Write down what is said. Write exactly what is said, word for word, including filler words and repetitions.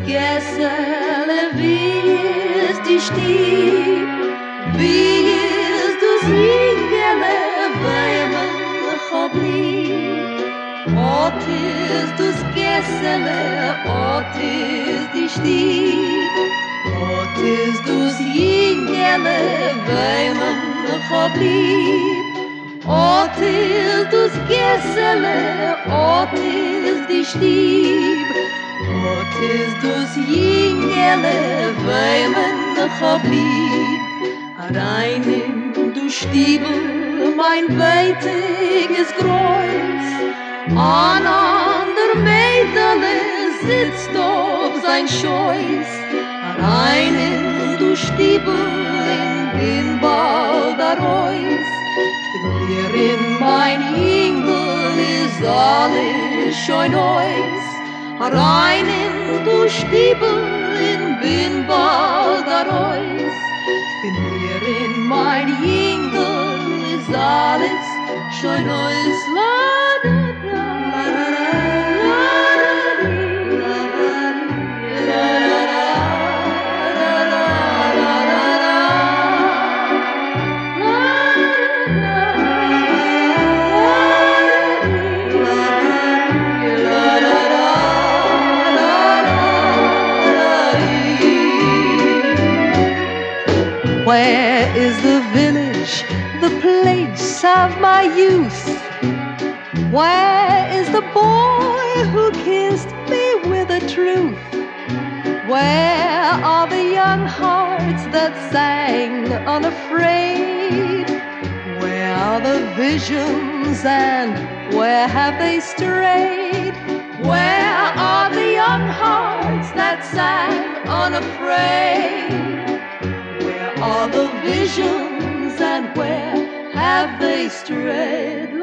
Gessele, wie ist die Stieb, wie ist das Ingele, weil man hab lieb. Ot ist das Gessele, ot ist die Stieb, ot ist das Ingele, weil man hab lieb. Ot ist das Gessele, ot ist die Stieb, ot ist das Ingele, weil man hab lieb. Rein in du Stiebel, mein weitiges Kreuz, an ander Mädele sitzt auf sein Scheuß. Rein in du Stiebel, in den Baldaräus, hier in mein Ingel ist alles schön Eus. Rein in du Stiebel, in den Baldaräus, hier in mein Ingel ist alles schön Eus. Where is the village, the place of my youth? Where is the boy who kissed me with the truth? Where are the young hearts that sang unafraid? Where are the visions and where have they strayed? Where are the young hearts that sang unafraid? All the visions and where have they strayed?